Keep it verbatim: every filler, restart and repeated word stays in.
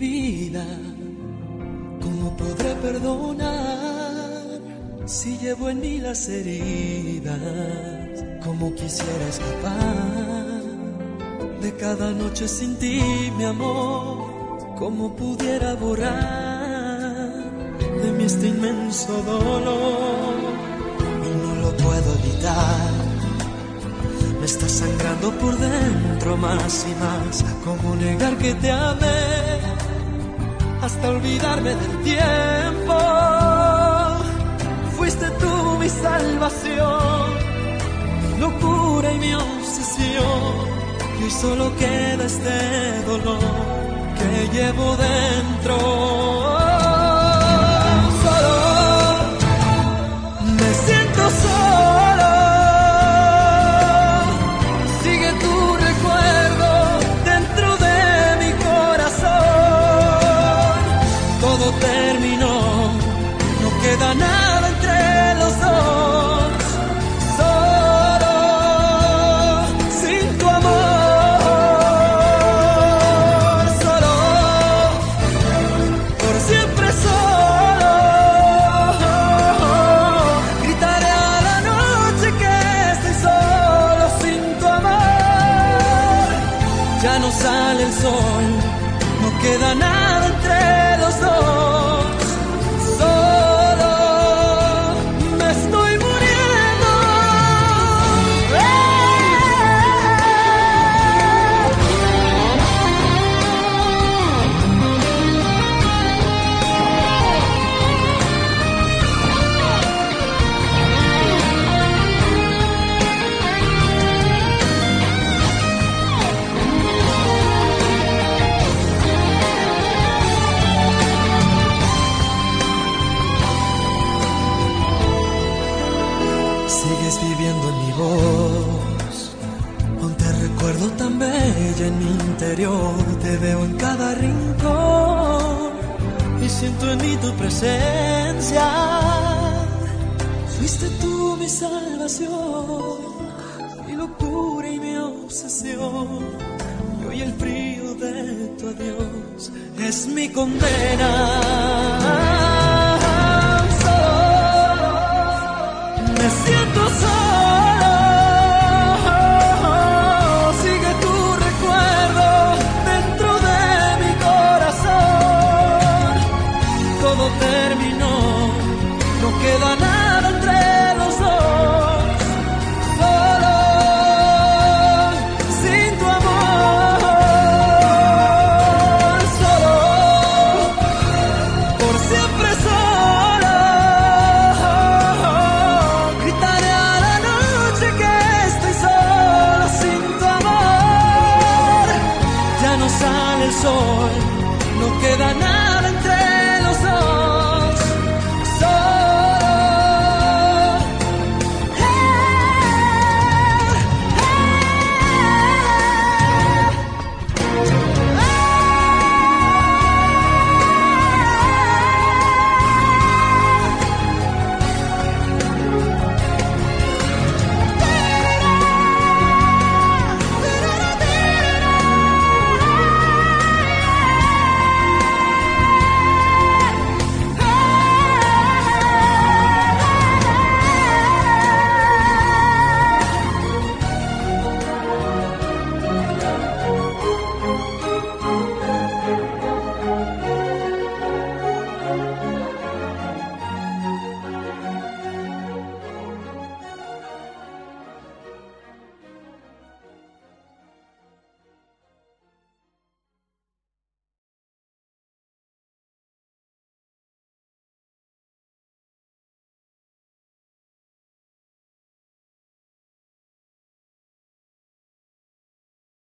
vida, ¿cómo podré perdonar si llevo en mí las heridas? Cómo quisiera escapar de cada noche sin ti, mi amor. Cómo pudiera borrar de mí este inmenso dolor. Y no lo puedo evitar, me está sangrando por dentro más y más. ¿Cómo negar que te amé hasta olvidarme del tiempo? Fuiste tú mi salvación, mi locura y mi obsesión. Y hoy solo queda este dolor que llevo dentro. Solo me siento solo. Sigue tu recuerdo dentro de mi corazón. Todo terminó, no queda nada entre los dos. Solo sin tu amor, solo por siempre solo. Gritaré a la noche que estoy solo sin tu amor. Ya no sale el sol, no queda nada entre los dos. Solo me estoy muriendo. Sigues viviendo en mi voz, aún te recuerdo tan bella en mi interior. Te veo en cada rincón y siento en mí tu presencia. Fuiste tú mi salvación, mi locura y mi obsesión. Y hoy el frío de tu adiós es mi condena.